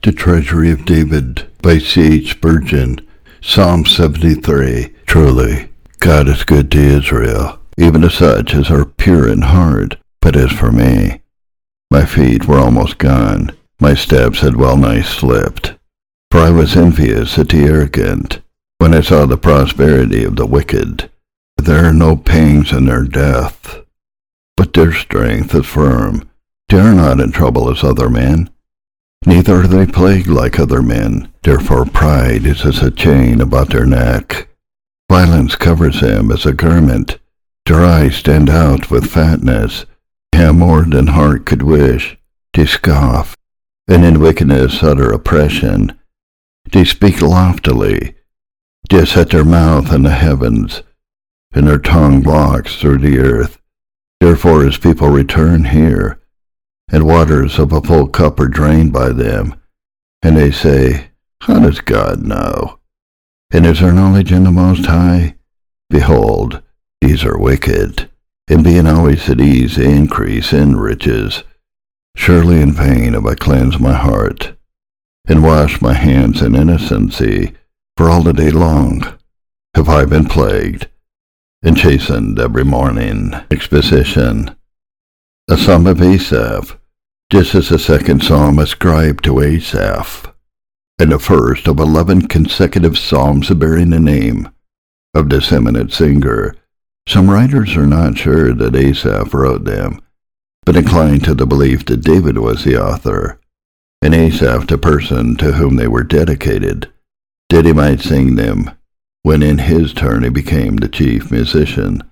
The Treasury of David by C.H. Spurgeon. Psalm 73. Truly, God is good to Israel, even to such as are pure in heart. But as for me, my feet were almost gone, my steps had well nigh slipped. For I was envious at the arrogant, when I saw the prosperity of the wicked. There are no pangs in their death, but their strength is firm. They are not in trouble as other men, neither are they plagued like other men. Therefore pride is as a chain about their neck. Violence covers them as a garment. Their eyes stand out with fatness. They have more than heart could wish. They scoff, and in wickedness utter oppression. They speak loftily. They set their mouth in the heavens, and their tongue walks through the earth. Therefore his people return here, and waters of a full cup are drained by them. And they say, how does God know? And is there knowledge in the Most High? Behold, these are wicked, and being always at ease they increase in riches. Surely in vain have I cleansed my heart, and washed my hands in innocency, for all the day long have I been plagued, and chastened every morning. Exposition. A Psalm of Asaph. This is the second psalm ascribed to Asaph, and the first of 11 consecutive psalms bearing the name of this eminent singer. Some writers are not sure that Asaph wrote them, but incline to the belief that David was the author, and Asaph the person to whom they were dedicated, that he might sing them when in his turn he became the chief musician.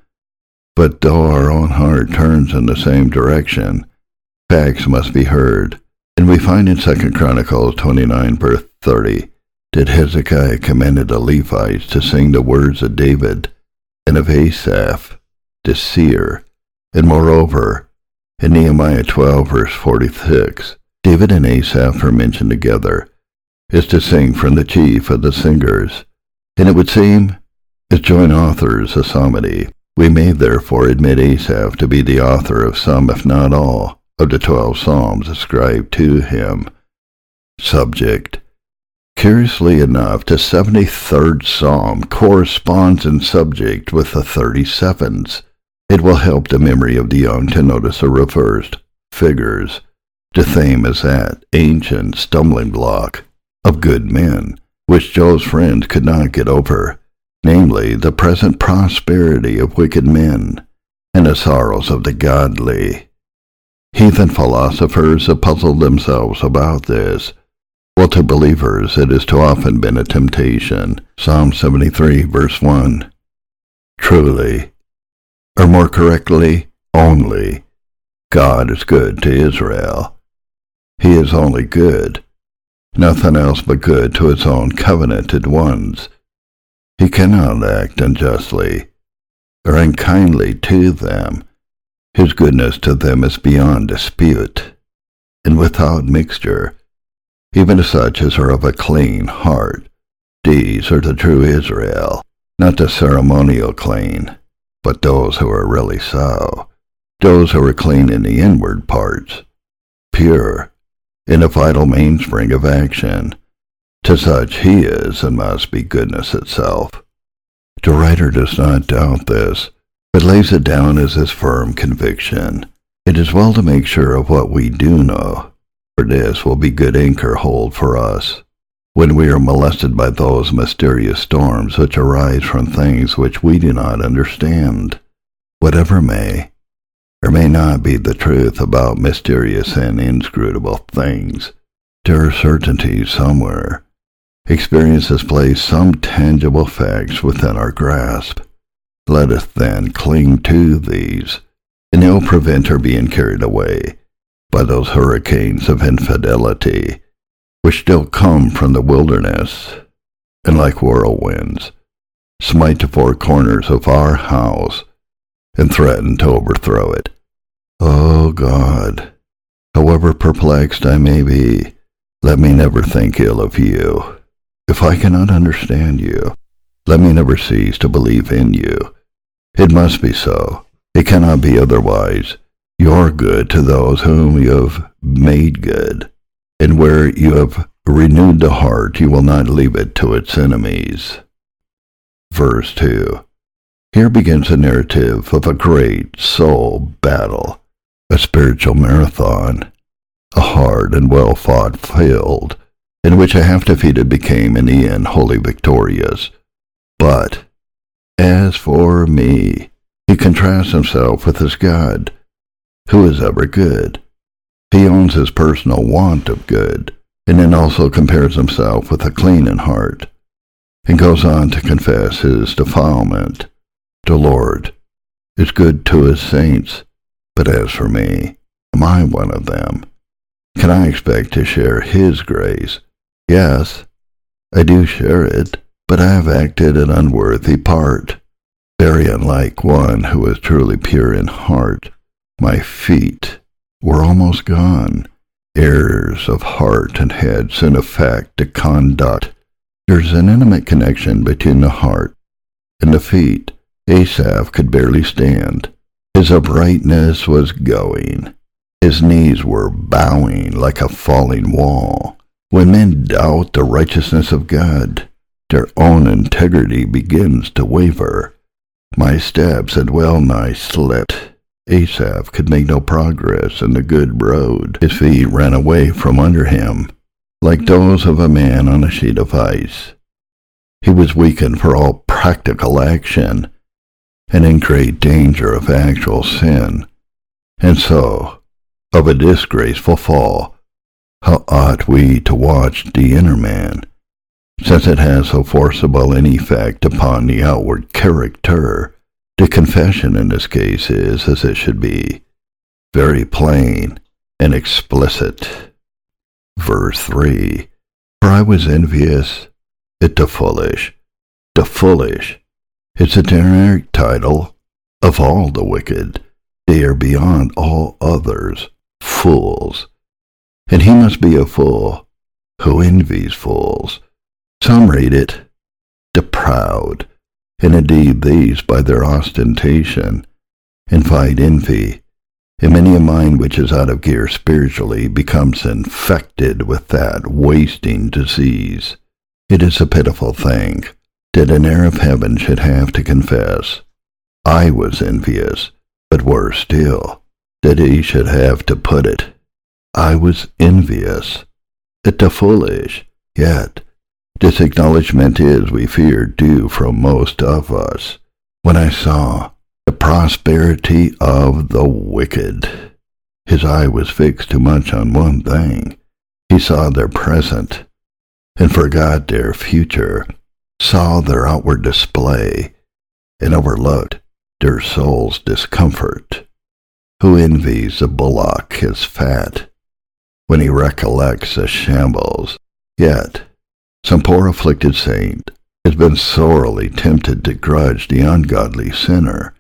But though our own heart turns in the same direction, facts must be heard, and we find in 2 Chronicles 29 verse 30 that Hezekiah commanded the Levites to sing the words of David and of Asaph, the seer. And moreover, in Nehemiah 12 verse 46, David and Asaph are mentioned together, is to sing from the chief of the singers, and it would seem, as joint authors of psalmody, we may therefore admit Asaph to be the author of some, if not all, of the 12 psalms ascribed to him. Subject. Curiously enough, the 73rd psalm corresponds in subject with the 37th. It will help the memory of the young to notice the reversed figures. The theme is that ancient stumbling block of good men, which Job's friends could not get over, namely the present prosperity of wicked men and the sorrows of the godly. Heathen philosophers have puzzled themselves about this, while to believers it has too often been a temptation. Psalm 73 verse 1. Truly, or more correctly, only, God is good to Israel. He is only good, nothing else but good to his own covenanted ones. He cannot act unjustly or unkindly to them. His goodness to them is beyond dispute, and without mixture, even to such as are of a clean heart. These are the true Israel, not the ceremonial clean, but those who are really so, those who are clean in the inward parts, pure, in a vital mainspring of action. To such he is and must be goodness itself. The writer does not doubt this, but lays it down as his firm conviction. It is well to make sure of what we do know, for this will be good anchor hold for us when we are molested by those mysterious storms which arise from things which we do not understand. Whatever may or may not be the truth about mysterious and inscrutable things, there are certainties somewhere. Experience has placed some tangible facts within our grasp. Let us then cling to these, and they will prevent our being carried away by those hurricanes of infidelity which still come from the wilderness, and like whirlwinds, smite the four corners of our house, and threaten to overthrow it. O God, however perplexed I may be, let me never think ill of you. If I cannot understand you, let me never cease to believe in you. It must be so. It cannot be otherwise. You are good to those whom you have made good, and where you have renewed the heart, you will not leave it to its enemies. Verse 2. Here begins a narrative of a great soul battle, a spiritual marathon, a hard and well-fought field, in which a half-defeated became in the end wholly victorious. But, as for me, he contrasts himself with his God, who is ever good. He owns his personal want of good, and then also compares himself with a clean in heart, and goes on to confess his defilement. The Lord is good to his saints, but as for me, am I one of them? Can I expect to share his grace? Yes, I do share it, but I have acted an unworthy part, very unlike one who is truly pure in heart. My feet were almost gone. Errors of heart and head soon affect the conduct. There's an intimate connection between the heart and the feet. Asaph could barely stand. His uprightness was going. His knees were bowing like a falling wall. When men doubt the righteousness of God, their own integrity begins to waver. My steps had well nigh slipped. Asaph could make no progress in the good road. His feet ran away from under him, like those of a man on a sheet of ice. He was weakened for all practical action, and in great danger of actual sin, and so of a disgraceful fall. How ought we to watch the inner man, since it has so forcible an effect upon the outward character? The confession in this case is, as it should be, very plain and explicit. Verse 3. For I was envious at the foolish. The foolish is the generic title of all the wicked. They are beyond all others fools. And he must be a fool who envies fools. Some rate it the proud, and indeed these by their ostentation invite envy, and many a mind which is out of gear spiritually becomes infected with that wasting disease. It is a pitiful thing that an heir of heaven should have to confess, I was envious, but worse still, that he should have to put it, I was envious at the foolish. Yet this acknowledgment is, we fear, due from most of us. When I saw the prosperity of the wicked, his eye was fixed too much on one thing. He saw their present and forgot their future, saw their outward display and overlooked their soul's discomfort. Who envies the bullock his fat when he recollects a shambles? Yet some poor afflicted saint has been sorely tempted to grudge the ungodly sinner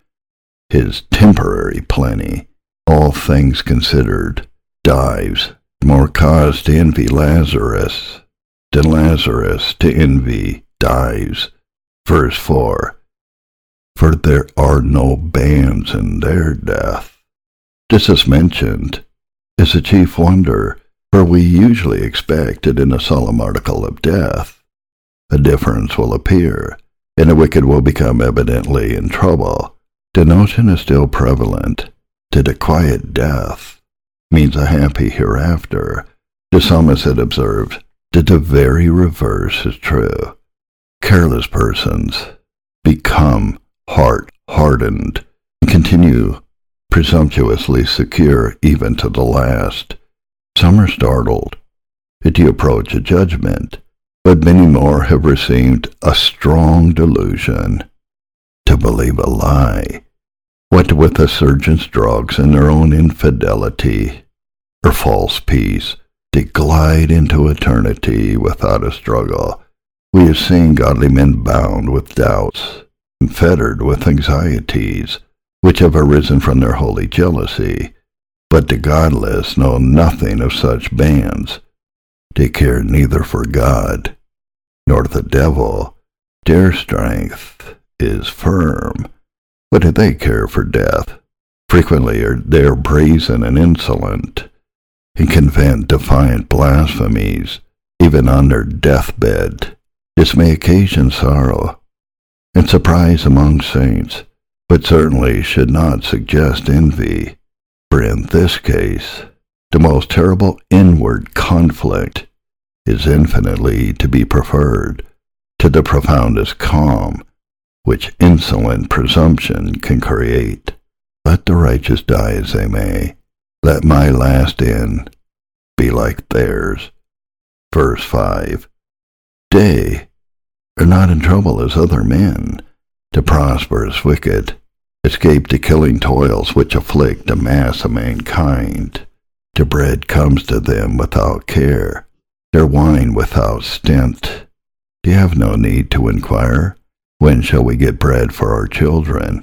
his temporary plenty. All things considered, Dives more cause to envy Lazarus than Lazarus to envy Dives. Verse 4. For there are no bands in their death. This is mentioned as a chief wonder, for we usually expect that in a solemn article of death a difference will appear, and the wicked will become evidently in trouble. The notion is still prevalent that a quiet death means a happy hereafter. The psalmist had observed that the very reverse is true. Careless persons become heart-hardened and continue presumptuously secure even to the last. Some are startled at the approach of judgment, but many more have received a strong delusion to believe a lie. What with the surgeon's drugs and their own infidelity or false peace, they glide into eternity without a struggle. We have seen godly men bound with doubts and fettered with anxieties which have arisen from their holy jealousy, but the godless know nothing of such bands. They care neither for God nor the devil. Their strength is firm. What do they care for death? Frequently they are brazen and insolent, and can vent defiant blasphemies even on their deathbed. This may occasion sorrow and surprise among saints, but certainly should not suggest envy, for in this case, the most terrible inward conflict is infinitely to be preferred to the profoundest calm which insolent presumption can create. Let the righteous die as they may, let my last end be like theirs. Verse 5. They are not in trouble as other men. The prosperous wicked escape the killing toils which afflict the mass of mankind. The bread comes to them without care, their wine without stint. They have no need to inquire, when shall we get bread for our children,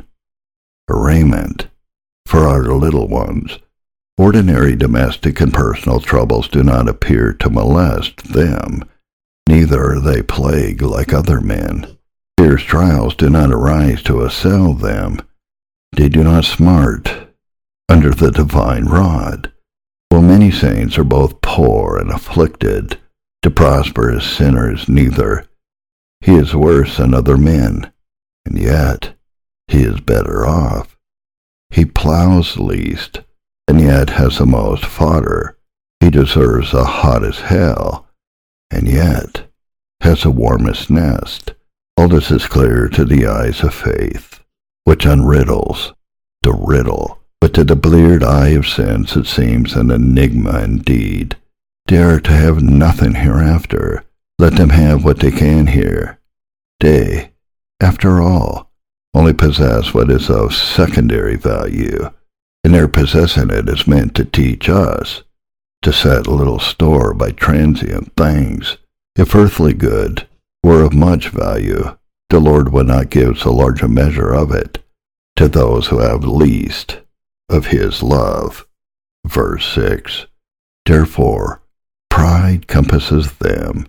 or raiment for our little ones? Ordinary domestic and personal troubles do not appear to molest them, neither are they plague like other men. Fierce trials do not arise to assail them. They do not smart under the divine rod. While many saints are both poor and afflicted, the prosperous sinner is neither. He is worse than other men, and yet he is better off. He plows least, and yet has the most fodder. He deserves the hottest hell, and yet has the warmest nest. All this is clear to the eyes of faith, which unriddles the riddle, but to the bleared eye of sense it seems an enigma indeed. They are to have nothing hereafter. Let them have what they can here. They, after all, only possess what is of secondary value, and their possessing it is meant to teach us to set little store by transient things. If earthly good were of much value, the Lord would not give so large a measure of it to those who have least of his love. Verse 6. Therefore, pride compasses them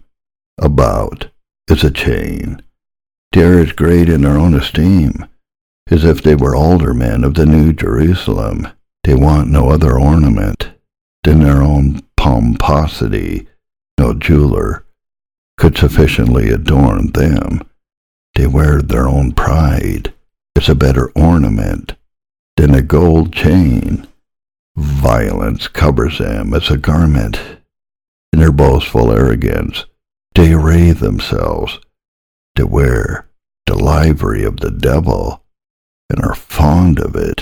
about as a chain. They are as great in their own esteem as if they were aldermen of the New Jerusalem. They want no other ornament than their own pomposity. No jeweler could sufficiently adorn them. They wear their own pride as a better ornament than a gold chain. Violence covers them as a garment. In their boastful arrogance, they array themselves to wear the livery of the devil, and are fond of it.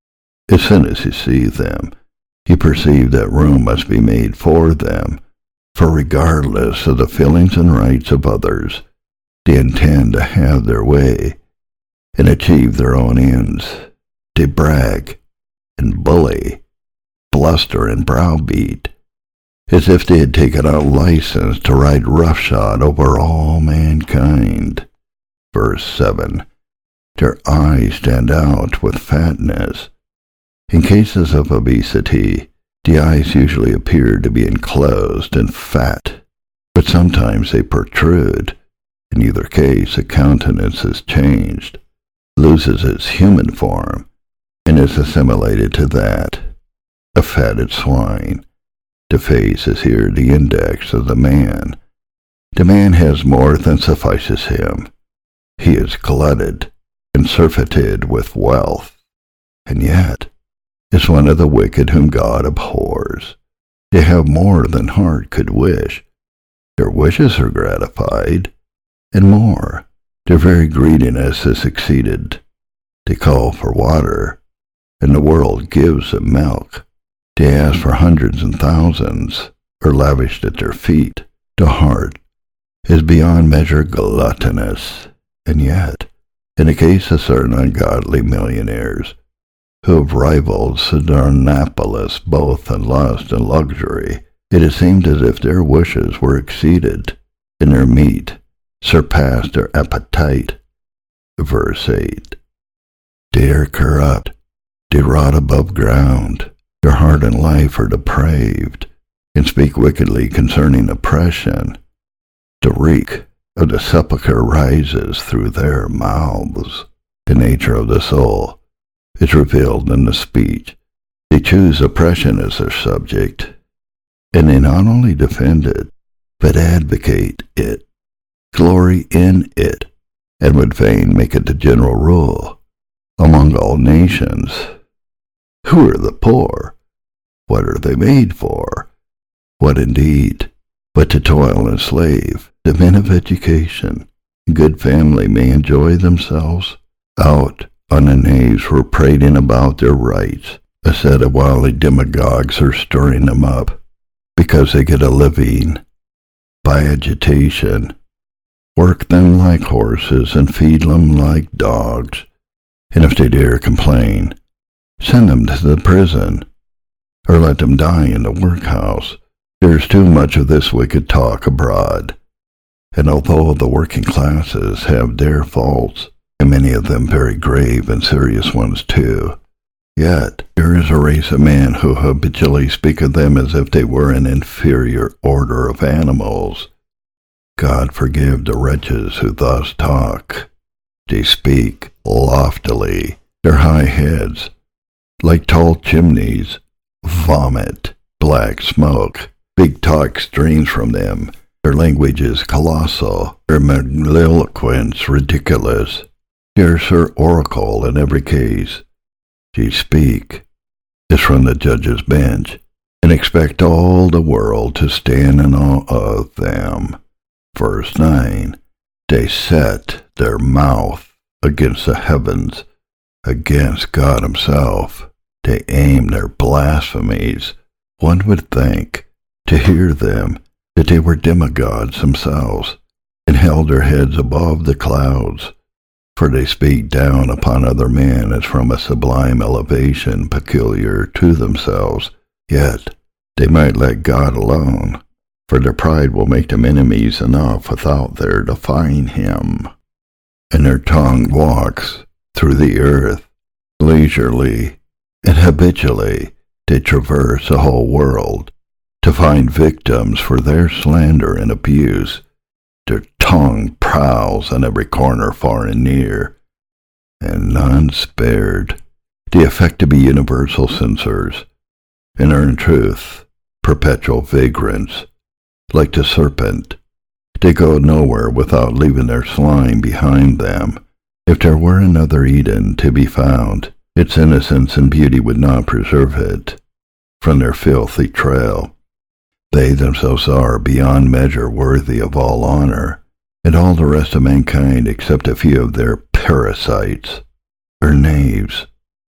As soon as you see them, you perceive that room must be made for them, for regardless of the feelings and rights of others, they intend to have their way and achieve their own ends. They brag and bully, bluster and browbeat, as if they had taken out license to ride roughshod over all mankind. Verse 7. Their eyes stand out with fatness. In cases of obesity, the eyes usually appear to be enclosed in fat, but sometimes they protrude. In either case, the countenance is changed, loses its human form, and is assimilated to that of fatted swine. The face is here the index of the man. The man has more than suffices him. He is glutted and surfeited with wealth, and yet is one of the wicked whom God abhors. They have more than heart could wish. Their wishes are gratified, and more. Their very greediness is exceeded. They call for water, and the world gives them milk. They ask for hundreds and thousands, are lavished at their feet. The heart is beyond measure gluttonous, and yet, in the case of certain ungodly millionaires, who have rivaled Sardanapalus both in lust and luxury, it has seemed as if their wishes were exceeded, and their meat surpassed their appetite. Verse 8. They are corrupt, they rot above ground, their heart and life are depraved, and speak wickedly concerning oppression. The reek of the sepulchre rises through their mouths. The nature of the soul is revealed in the speech. They choose oppression as their subject, and they not only defend it, but advocate it, glory in it, and would fain make it the general rule among all nations. Who are the poor? What are they made for? What indeed, but to toil and slave, the men of education, good family may enjoy themselves out on the knaves who are prating about their rights. A set of wily demagogues are stirring them up, because they get a living by agitation. Work them like horses and feed them like dogs, and if they dare complain, send them to the prison, or let them die in the workhouse. There's too much of this wicked talk abroad, and although the working classes have their faults, and many of them very grave and serious ones too, yet there is a race of men who habitually speak of them as if they were an inferior order of animals. God forgive the wretches who thus talk. They speak loftily, their high heads, like tall chimneys, vomit black smoke. Big talk streams from them. Their language is colossal, their magniloquence ridiculous. Here's her oracle in every case. They speak as from the judge's bench, and expect all the world to stand in awe of them. Verse 9, they set their mouth against the heavens, against God himself. They aim their blasphemies. One would think, to hear them, that they were demigods themselves, and held their heads above the clouds, for they speak down upon other men as from a sublime elevation peculiar to themselves. Yet they might let God alone, for their pride will make them enemies enough without their defying him. And their tongue walks through the earth, leisurely and habitually they traverse the whole world, to find victims for their slander and abuse. Their tongue prowls on every corner far and near, and none spared. They affect to be universal censors, and are in truth perpetual vagrants. Like the serpent, they go nowhere without leaving their slime behind them. If there were another Eden to be found, its innocence and beauty would not preserve it from their filthy trail. They themselves are beyond measure worthy of all honor, and all the rest of mankind except a few of their parasites, are knaves,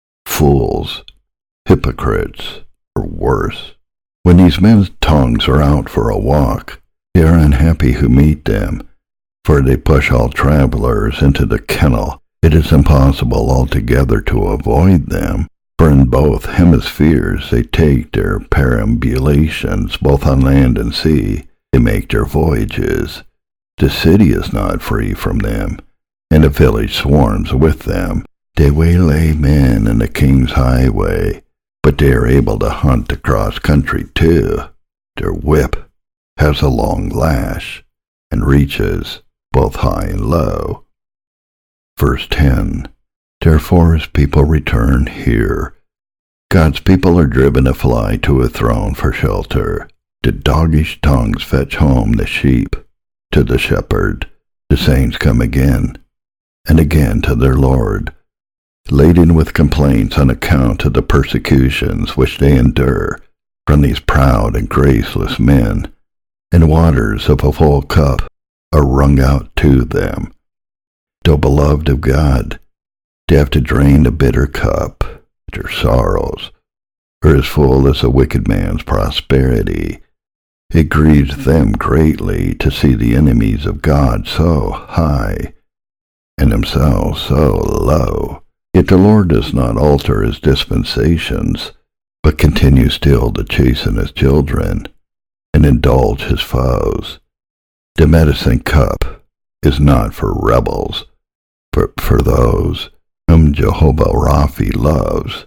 fools, hypocrites, or worse. When these men's tongues are out for a walk, they are unhappy who meet them, for they push all travelers into the kennel. It is impossible altogether to avoid them, for in both hemispheres they take their perambulations, both on land and sea. They make their voyages. The city is not free from them, and the village swarms with them. They waylay men in the king's highway, but they are able to hunt across country too. Their whip has a long lash, and reaches both high and low. Verse 10, therefore his people return here. God's people are driven to fly to a throne for shelter. The doggish tongues fetch home the sheep to the shepherd. The saints come again and again to their Lord, laden with complaints on account of the persecutions which they endure from these proud and graceless men, and waters of a full cup are wrung out to them. Though beloved of God, they have to drain the bitter cup. Their sorrows are as full as a wicked man's prosperity. It grieves them greatly to see the enemies of God so high, and themselves so low. Yet the Lord does not alter his dispensations, but continues still to chasten his children, and indulge his foes. The medicine cup is not for rebels, but for those whom Jehovah Rapha loves.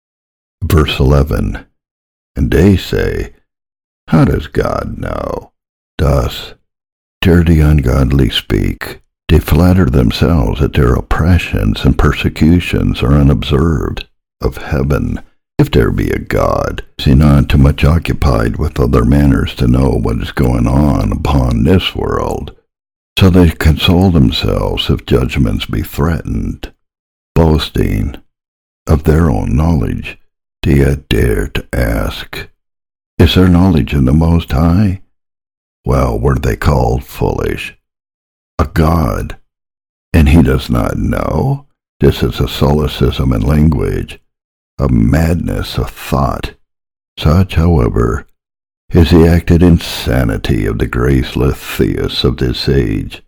Verse 11, and they say, how does God know? Thus dare the ungodly speak. They flatter themselves that their oppressions and persecutions are unobserved of heaven, If there be a God, is he not too much occupied with other matters to know what is going on upon this world? So they console themselves if judgments be threatened, boasting of their own knowledge. Do you dare to ask, is there knowledge in the Most High? Well, were they called foolish? A God, and he does not know? This is a solecism in language, a madness of thought. Such, however, is the acted insanity of the graceless theists of this age.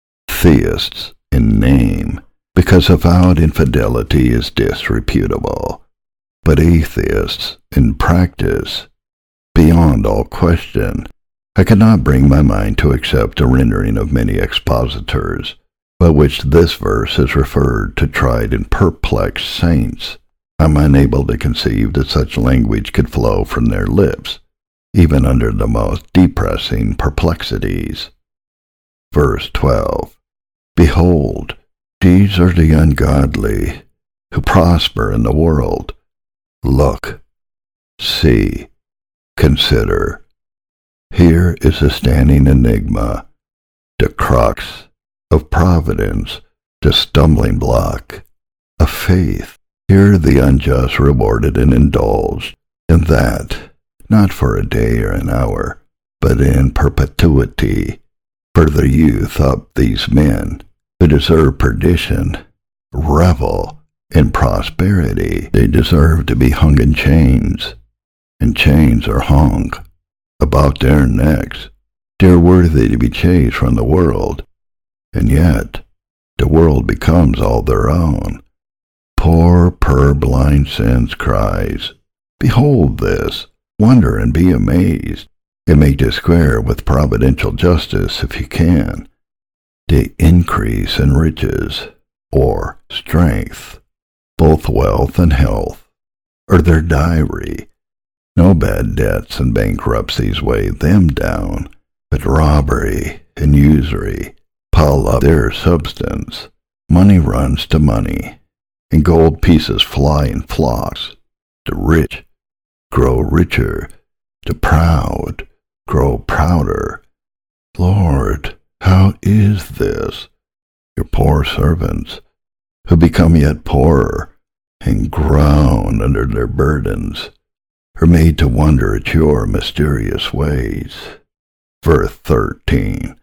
Theists in name, because avowed infidelity is disreputable, but atheists in practice, beyond all question. I cannot bring my mind to accept a rendering of many expositors, by which this verse is referred to tried and perplexed saints. I am unable to conceive that such language could flow from their lips, even under the most depressing perplexities. Verse 12. Behold, these are the ungodly, who prosper in the world. Look, see, consider. Here is a standing enigma, the crux of providence, the stumbling block of faith. Here the unjust rewarded and indulged, and that, not for a day or an hour, but in perpetuity. For the youth of these men, who deserve perdition, revel in prosperity. They deserve to be hung in chains, and chains are hung about their necks. They are worthy to be chased from the world, and yet the world becomes all their own. Poor purblind sense cries, behold this, wonder and be amazed, and make it square with providential justice if you can. The increase in riches, or strength, both wealth and health, are their diary. No bad debts and bankruptcies weigh them down, but robbery and usury pile up their substance. Money runs to money, and gold pieces fly in flocks. The rich grow richer, the proud grow prouder. Lord, how is this? Your poor servants, who become yet poorer and groan under their burdens, are made to wonder at your mysterious ways. Verse 13.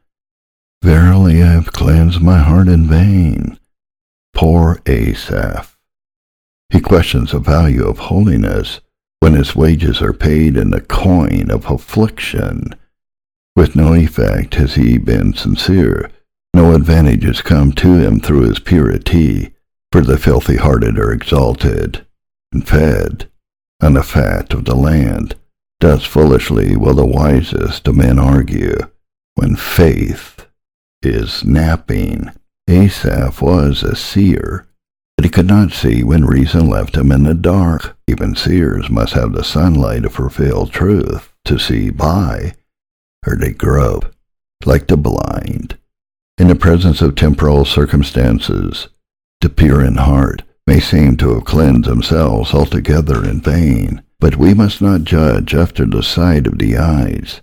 Verily I have cleansed my heart in vain. Poor Asaph. He questions the value of holiness when his wages are paid in the coin of affliction. With no effect has he been sincere. No advantage has come to him through his purity, for the filthy-hearted are exalted and fed on the fat of the land. Thus foolishly will the wisest of men argue, when faith is napping. Asaph was a seer, but he could not see when reason left him in the dark. Even seers must have the sunlight of revealed truth to see by, or they grope like the blind. In the presence of temporal circumstances, the pure in heart may seem to have cleansed themselves altogether in vain, but we must not judge after the sight of the eyes.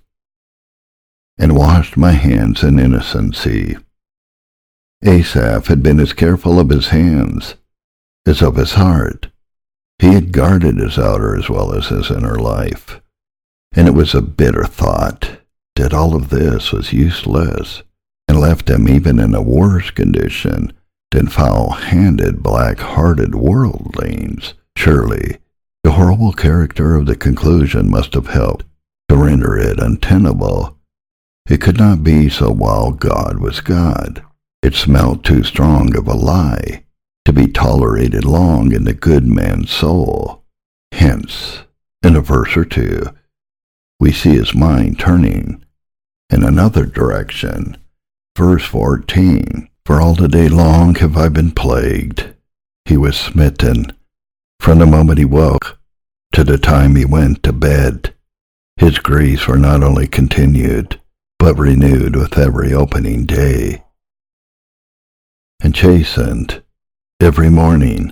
And washed my hands in innocency. Asaph had been as careful of his hands as of his heart. He had guarded his outer as well as his inner life, and it was a bitter thought that all of this was useless, and left him even in a worse condition than foul-handed, black-hearted worldlings. Surely the horrible character of the conclusion must have helped to render it untenable. It could not be so while God was God. It smelt too strong of a lie to be tolerated long in the good man's soul. Hence, in a verse or two, we see his mind turning in another direction. Verse 14, for all the day long have I been plagued. He was smitten from the moment he woke to the time he went to bed. His griefs were not only continued, but renewed with every opening day, and chastened every morning.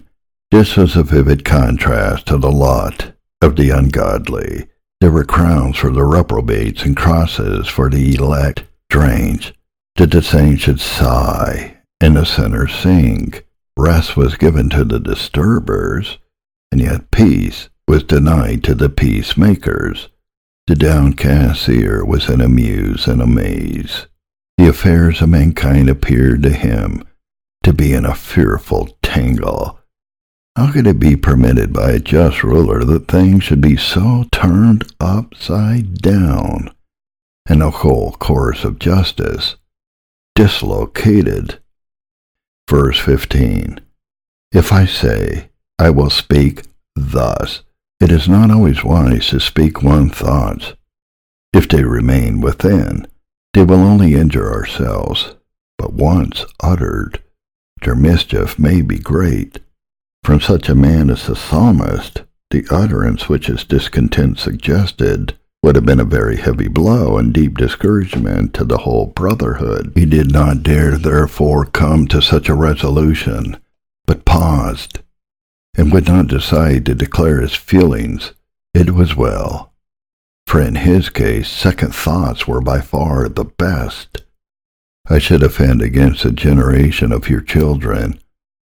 This was a vivid contrast to the lot of the ungodly. There were crowns for the reprobates and crosses for the elect. Strange that the saints should sigh and the sinners sing. Rest was given to the disturbers, and yet peace was denied to the peacemakers. The downcast seer was in a muse and a maze. The affairs of mankind appeared to him to be in a fearful tangle. How could it be permitted by a just ruler that things should be so turned upside down, and the whole course of justice dislocated? Verse 15. If I say, I will speak thus, it is not always wise to speak one's thoughts. If they remain within, they will only injure ourselves. But once uttered, their mischief may be great. From such a man as the psalmist, the utterance which his discontent suggested would have been a very heavy blow and deep discouragement to the whole brotherhood. He did not dare therefore come to such a resolution, but paused, and would not decide to declare his feelings. It was well, for in his case second thoughts were by far the best. I should offend against a generation of your children.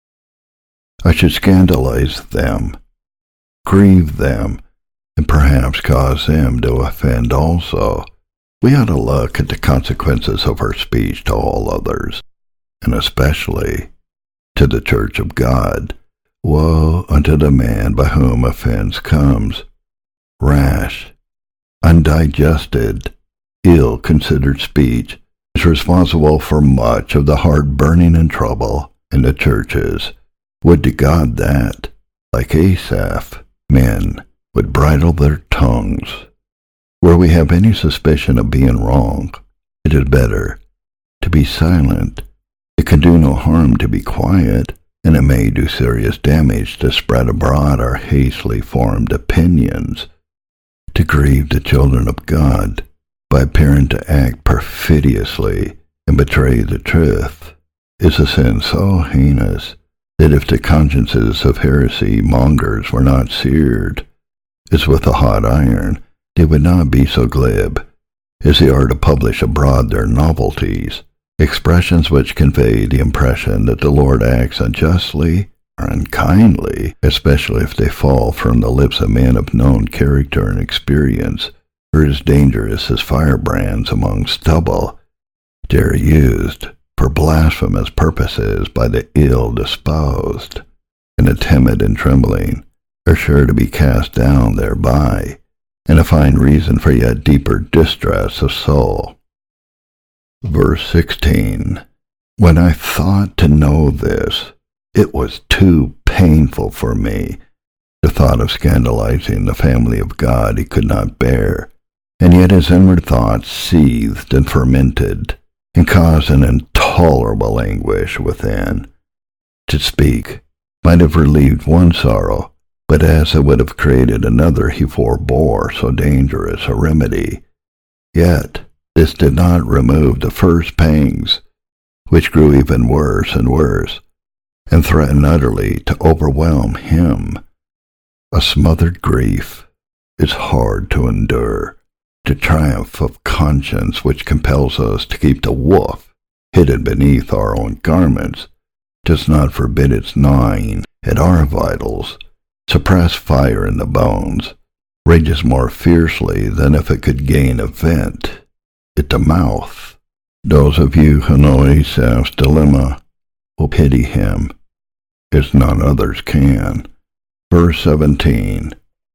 I should scandalize them, grieve them, and perhaps cause them to offend also. We ought to look at the consequences of our speech to all others, and especially to the church of God. Woe unto the man by whom offense comes. Rash, undigested, ill-considered speech is responsible for much of the heart-burning and trouble in the churches. Would to God that, like Asaph, men would bridle their tongues. Where we have any suspicion of being wrong, it is better to be silent. It can do no harm to be quiet, and it may do serious damage to spread abroad our hastily formed opinions. To grieve the children of God by appearing to act perfidiously and betray the truth is a sin so heinous that if the consciences of heresy mongers were not seared as with a hot iron, they would not be so glib as they are to publish abroad their novelties, expressions which convey the impression that the Lord acts unjustly or unkindly, especially if they fall from the lips of men of known character and experience, or as dangerous as firebrands among stubble. They are used for blasphemous purposes by the ill-disposed, and the timid and trembling are sure to be cast down thereby, and to find reason for yet deeper distress of soul. Verse 16. When I thought to know this, it was too painful for me. The thought of scandalizing the family of God he could not bear, and yet his inward thoughts seethed and fermented, and caused an intolerable anguish within. To speak might have relieved one sorrow, but as it would have created another, he forbore so dangerous a remedy. Yet this did not remove the first pangs, which grew even worse and worse, and threatened utterly to overwhelm him. A smothered grief is hard to endure. The triumph of conscience which compels us to keep the wolf hidden beneath our own garments does not forbid its gnawing at our vitals. Suppressed fire in the bones rages more fiercely than if it could gain a vent at the mouth. Those of you who know Asaph's dilemma will pity him, as none others can. Verse 17.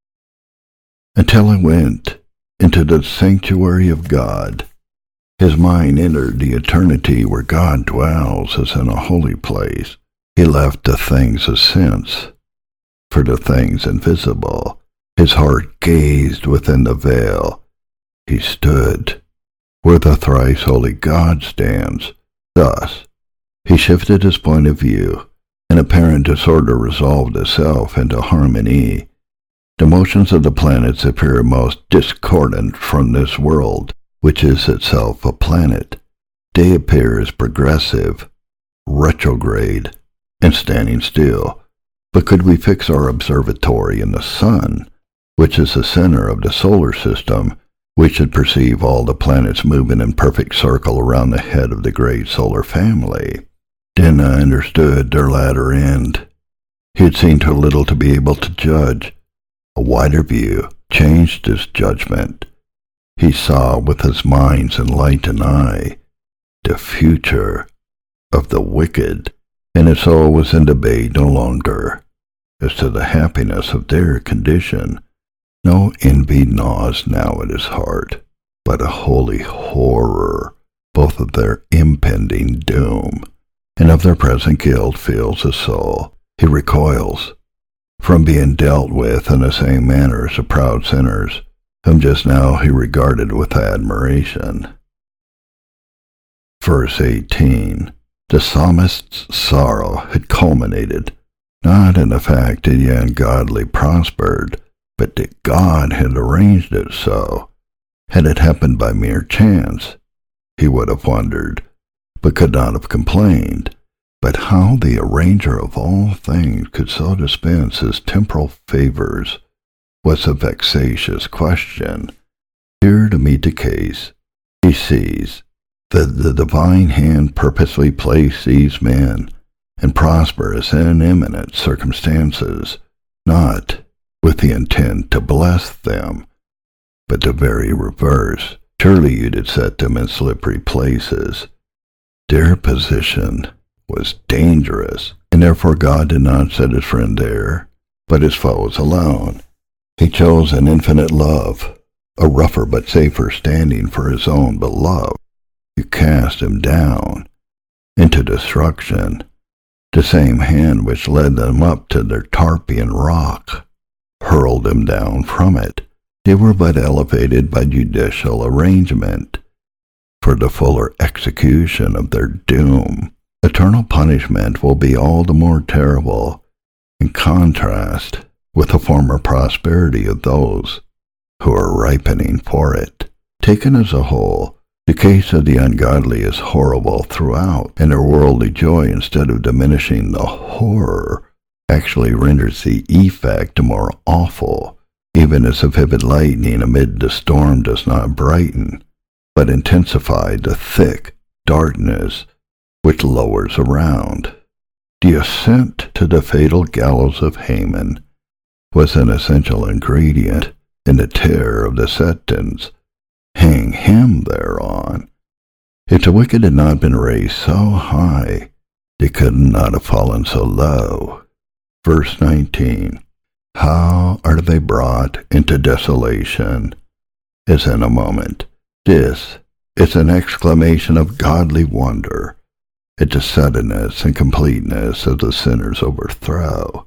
Until I went into the sanctuary of God, his mind entered the eternity where God dwells as in a holy place. He left the things of sense for the things invisible. His heart gazed within the veil. He stood where the thrice holy God stands. Thus, he shifted his point of view, and apparent disorder resolved itself into harmony. The motions of the planets appear most discordant from this world, which is itself a planet. Day appears progressive, retrograde, and standing still. But could we fix our observatory in the sun, which is the center of the solar system, we should perceive all the planets moving in perfect circle around the head of the great solar family. Dinah understood their latter end. He had seen too little to be able to judge. A wider view changed his judgment. He saw with his mind's enlightened eye the future of the wicked, and his soul was in debate no longer as to the happiness of their condition. No envy gnaws now at his heart, but a holy horror both of their impending doom and of their present guilt fills his soul. He recoils from being dealt with in the same manner as the proud sinners, whom just now he regarded with admiration. Verse 18. The psalmist's sorrow had culminated, not in the fact that the ungodly prospered, but that God had arranged it so. Had it happened by mere chance, he would have wondered, but could not have complained. But how the arranger of all things could so dispense his temporal favors was a vexatious question. Here to meet the case, he sees that the divine hand purposely placed these men in prosperous and eminent circumstances, not with the intent to bless them, but the very reverse. Surely you did set them in slippery places. Their position was dangerous, and therefore God did not set his friend there, but his foes alone. He chose an infinite love, a rougher but safer standing for his own beloved. You cast him down into destruction. The same hand which led them up to their Tarpeian rock hurled them down from it. They were but elevated by judicial arrangement for the fuller execution of their doom. Eternal punishment will be all the more terrible in contrast with the former prosperity of those who are ripening for it. Taken as a whole, the case of the ungodly is horrible throughout, and their worldly joy, instead of diminishing the horror, actually renders the effect more awful, even as a vivid lightning amid the storm does not brighten, but intensify the thick darkness which lowers around. The ascent to the fatal gallows of Haman was an essential ingredient in the terror of the sentence. Hang him thereon. If the wicked had not been raised so high, they could not have fallen so low. Verse 19. How are they brought into desolation, as in a moment. This is an exclamation of godly wonder at the suddenness and completeness of the sinner's overthrow.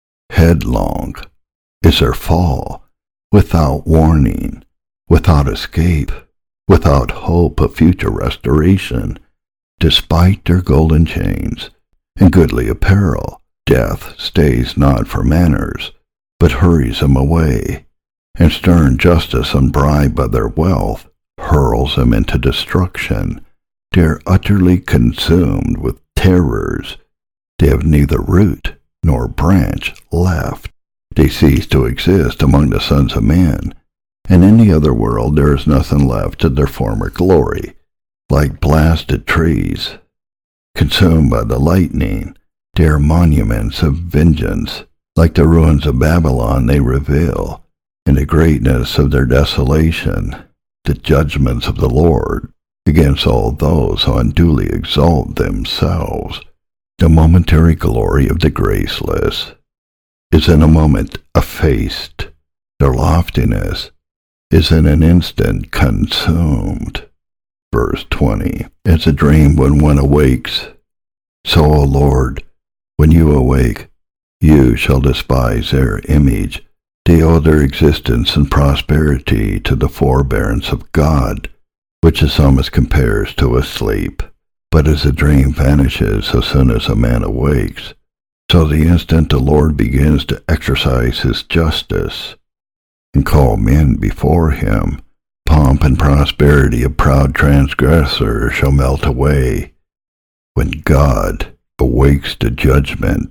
Headlong is their fall, without warning, without escape, without hope of future restoration. Despite their golden chains and goodly apparel, death stays not for manners, but hurries them away, and stern justice, unbribed by their wealth, hurls them into destruction. They are utterly consumed with terrors. They have neither root nor branch left. They cease to exist among the sons of men, and in the other world there is nothing left of their former glory. Like blasted trees, consumed by the lightning, they are monuments of vengeance. Like the ruins of Babylon, they reveal, in the greatness of their desolation, the judgments of the Lord against all those who unduly exalt themselves. The momentary glory of the graceless is in a moment effaced. Their loftiness is in an instant consumed. Verse 20. As a dream when one awakes, so, O Lord, when you awake, you shall despise their image. They owe their existence and prosperity to the forbearance of God, which the psalmist compares to a sleep. But as a dream vanishes as soon as a man awakes, so the instant the Lord begins to exercise his justice and call men before him, pomp and prosperity of proud transgressors shall melt away. When God awakes to judgment,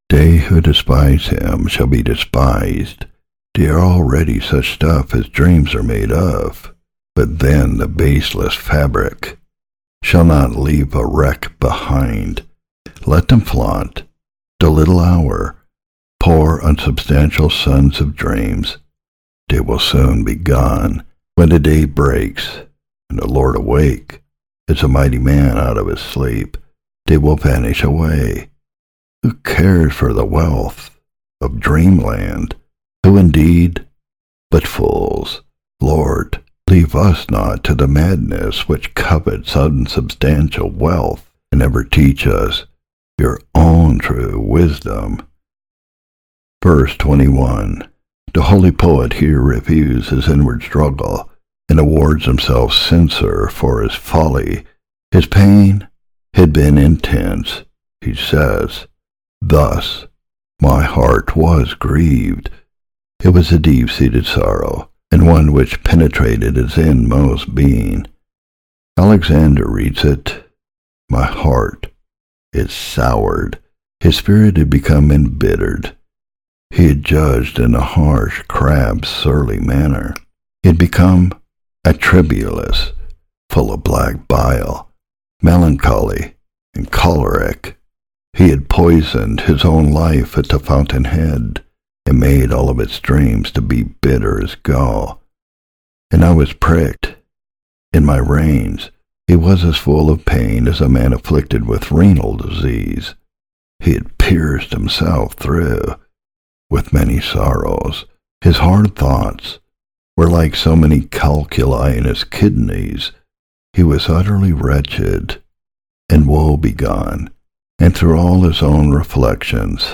They who despise him shall be despised. They are already such stuff as dreams are made of. But then the baseless fabric shall not leave a wreck behind. Let them flaunt the little hour, poor unsubstantial sons of dreams. They will soon be gone when the day breaks and the Lord awake as a mighty man out of his sleep. They will vanish away. Who cares for the wealth of dreamland? Who indeed? But fools. Lord, leave us not to the madness which covets unsubstantial wealth, and ever teach us your own true wisdom. Verse 21. The holy poet here reviews his inward struggle and awards himself censor for his folly. His pain had been intense. He says, "Thus my heart was grieved." It was a deep-seated sorrow, and one which penetrated his inmost being. Alexander reads it, "My heart is soured." His spirit had become embittered. He had judged in a harsh, crabbed, surly manner. He had become atribulous, full of black bile, melancholy, and choleric. He had poisoned his own life at the fountainhead, and made all of its streams to be bitter as gall. And I was pricked in my reins. He was as full of pain as a man afflicted with renal disease. He had pierced himself through with many sorrows. His hard thoughts were like so many calculi in his kidneys. He was utterly wretched and woe-begone, and through all his own reflections,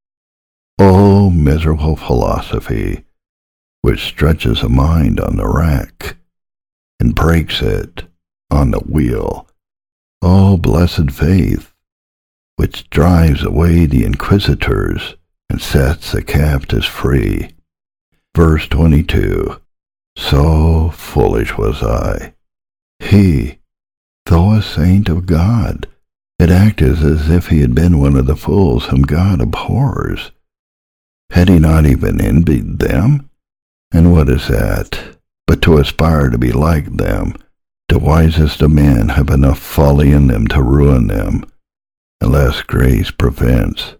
O miserable philosophy, which stretches a mind on the rack, and breaks it on the wheel. O blessed faith, which drives away the inquisitors, and sets the captives free. Verse 22. So foolish was I. He, though a saint of God, had acted as if he had been one of the fools whom God abhors. Had he not even envied them? And what is that but to aspire to be like them? The wisest of men have enough folly in them to ruin them, unless grace prevents.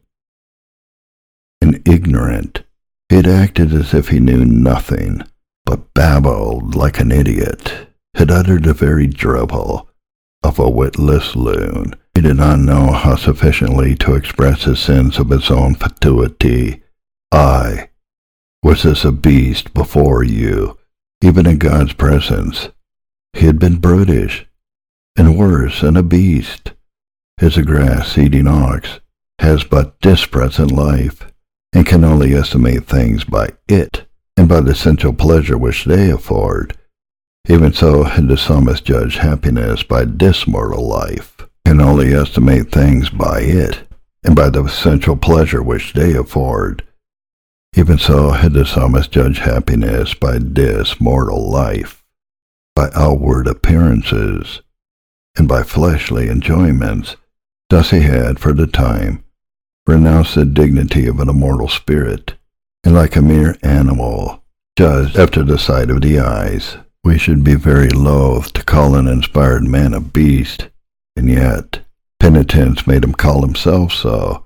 And ignorant, he had acted as if he knew nothing, but babbled like an idiot, had uttered the very drivel of a witless loon. He did not know how sufficiently to express his sense of his own fatuity. I was as a beast before you, even in God's presence. He had been brutish, and worse than a beast, as a grass-eating ox has but this present life, and can only estimate things by it, and by the sensual pleasure which they afford. Even so had the psalmist judged happiness by this mortal life, can only estimate things by it, and by the sensual pleasure which they afford. Even so had the psalmist judged happiness by this mortal life, by outward appearances, and by fleshly enjoyments. Thus he had, for the time, renounced the dignity of an immortal spirit, and like a mere animal, judged after the sight of the eyes. We should be very loath to call an inspired man a beast, and yet penitence made him call himself so.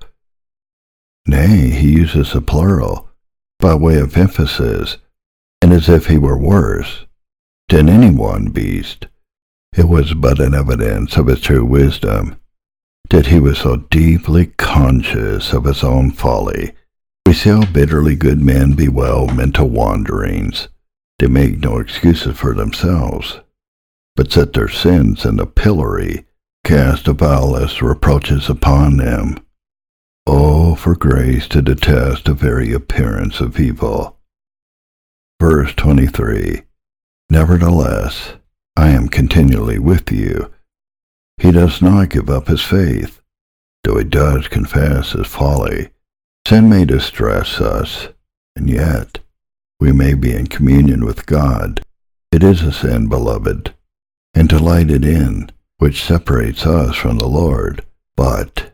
Nay, he uses the plural, by way of emphasis, and as if he were worse than any one beast. It was but an evidence of his true wisdom that he was so deeply conscious of his own folly. We see how bitterly good men bewail mental wanderings. They make no excuses for themselves, but set their sins in the pillory, cast the vilest reproaches upon them. Oh, for grace to detest the very appearance of evil. Verse 23. Nevertheless, I am continually with you. He does not give up his faith, though he does confess his folly. Sin may distress us, and yet we may be in communion with God. It is a sin, beloved, and delighted in, which separates us from the Lord. But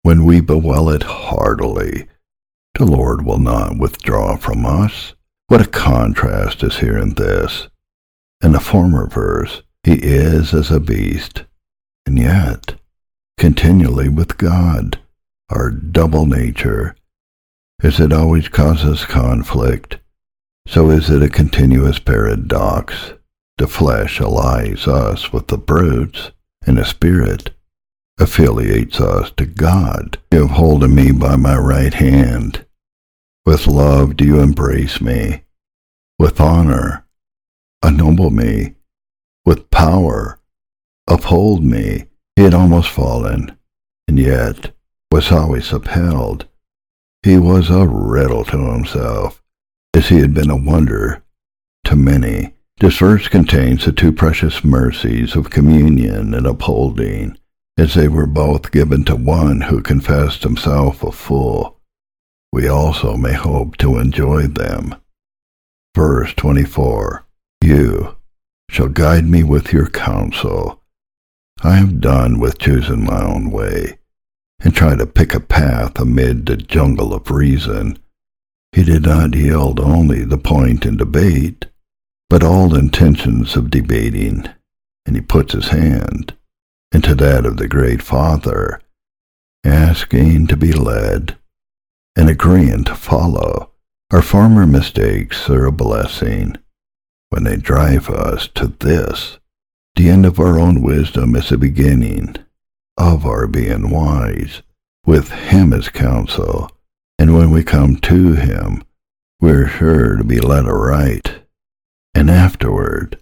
when we bewail it heartily, the Lord will not withdraw from us. What a contrast is here in this. In the former verse, he is as a beast, and yet continually with God. Our double nature, as it always causes conflict, so is it a continuous paradox. The flesh allies us with the brutes, and the spirit affiliates us to God. You have holden me by my right hand. With love do you embrace me. With honor ennoble me. With power uphold me. He had almost fallen, and yet was always upheld. He was a riddle to himself, as he had been a wonder to many. This verse contains the two precious mercies of communion and upholding, as they were both given to one who confessed himself a fool. We also may hope to enjoy them. Verse 24, you shall guide me with your counsel. I have done with choosing my own way, and try to pick a path amid the jungle of reason. He did not yield only the point in debate, but all intentions of debating, and he puts his hand into that of the great Father, asking to be led and agreeing to follow. Our former mistakes are a blessing when they drive us to this. The end of our own wisdom is the beginning of our being wise, with him as counsel, and when we come to him, we're sure to be led aright. And afterward,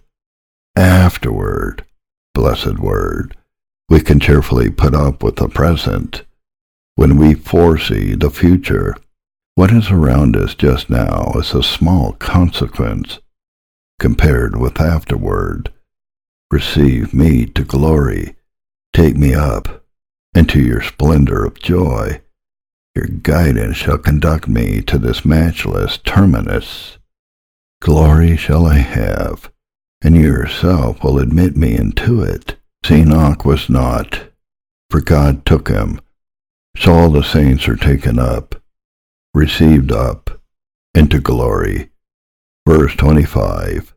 blessed word, we can cheerfully put up with the present when we foresee the future. What is around us just now is a small consequence compared with afterward. Receive me to glory. Take me up into your splendor of joy. Your guidance shall conduct me to this matchless terminus. Glory shall I have, and you yourself will admit me into it. Enoch was not, for God took him. So all the saints are taken up, received up into glory. Verse 25,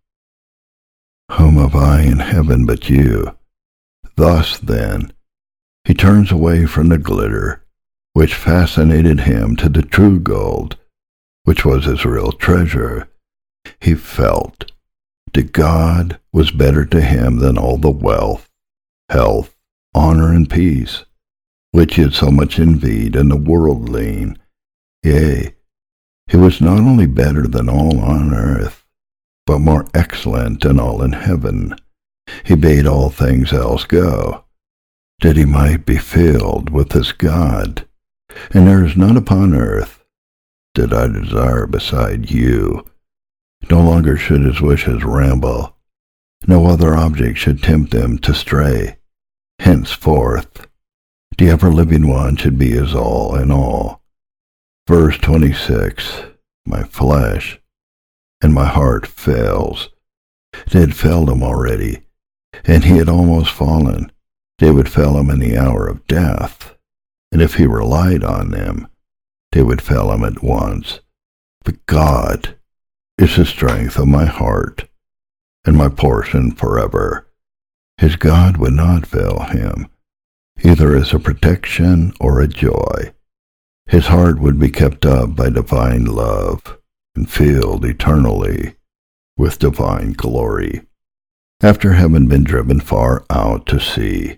whom have I in heaven but you? Thus, then, he turns away from the glitter, which fascinated him, to the true gold, which was his real treasure. He felt that God was better to him than all the wealth, health, honor, and peace, which he had so much envied in the worldling. Yea, he was not only better than all on earth, but more excellent than all in heaven. He bade all things else go, that he might be filled with his God. And there is none upon earth that I desire beside you. No longer should his wishes ramble. No other object should tempt him to stray. Henceforth, the ever-living one should be his all in all. Verse 26, my flesh and my heart fails. They had failed him already, and he had almost fallen. They would fail him in the hour of death, and if he relied on them, they would fail him at once. But God is the strength of my heart, and my portion forever. His God would not fail him, either as a protection or a joy. His heart would be kept up by divine love, and filled eternally with divine glory. After having been driven far out to sea,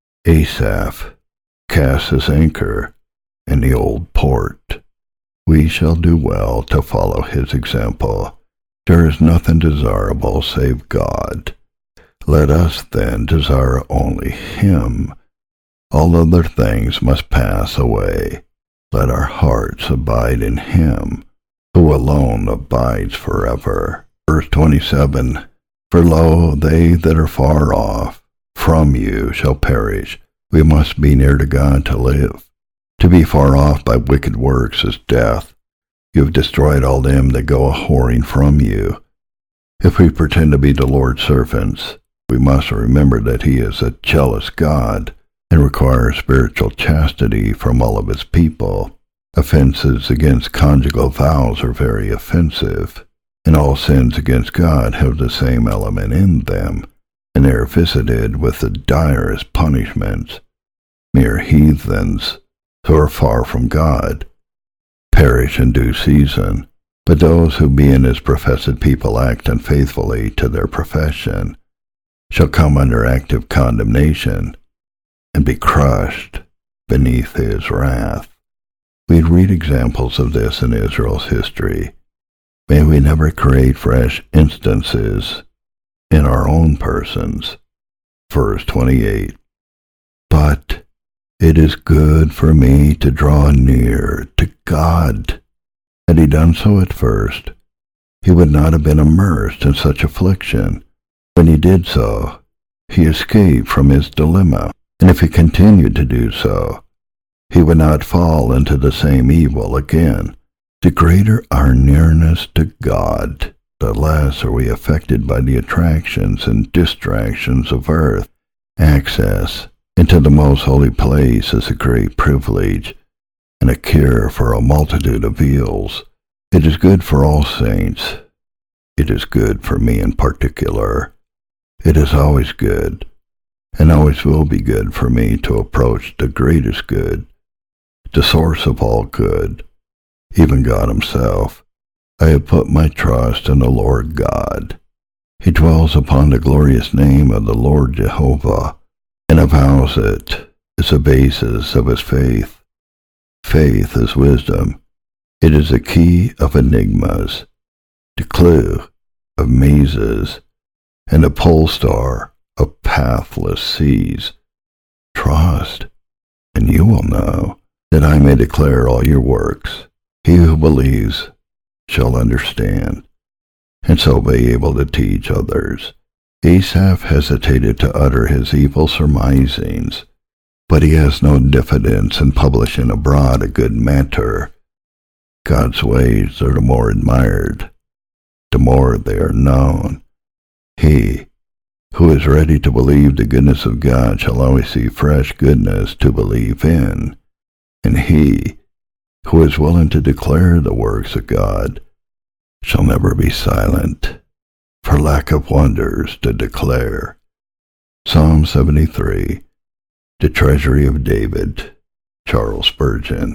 Asaph casts his anchor in the old port. We shall do well to follow his example. There is nothing desirable save God. Let us then desire only him. All other things must pass away. Let our hearts abide in him, who alone abides forever. Verse 27, for lo, they that are far off from you shall perish. We must be near to God to live. To be far off by wicked works is death. You have destroyed all them that go a-whoring from you. If we pretend to be the Lord's servants, we must remember that he is a jealous God, and requires spiritual chastity from all of his people. Offenses against conjugal vows are very offensive, and all sins against God have the same element in them, and they are visited with the direst punishments. Mere heathens, who are far from God, perish in due season, but those who being his professed people act unfaithfully to their profession shall come under active condemnation and be crushed beneath his wrath. We read examples of this in Israel's history. May we never create fresh instances in our own persons. Verse 28. But it is good for me to draw near to God. Had he done so at first, he would not have been immersed in such affliction. When he did so, he escaped from his dilemma, and if he continued to do so, he would not fall into the same evil again. The greater our nearness to God, the less are we affected by the attractions and distractions of earth. Access into the most holy place is a great privilege and a cure for a multitude of ills. It is good for all saints. It is good for me in particular. It is always good, and always will be good for me to approach the greatest good, the source of all good, even God himself. I have put my trust in the Lord God. He dwells upon the glorious name of the Lord Jehovah, and avows it as the basis of his faith. Faith is wisdom. It is the key of enigmas, the clue of mazes, and the pole star of pathless seas. Trust, and you will know, that I may declare all your works. He who believes shall understand, and so be able to teach others. Asaph hesitated to utter his evil surmisings, but he has no diffidence in publishing abroad a good matter. God's ways are the more admired, the more they are known. He who is ready to believe the goodness of God shall always see fresh goodness to believe in, and he who is willing to declare the works of God shall never be silent, for lack of wonders to declare. Psalm 73, The Treasury of David, Charles Spurgeon.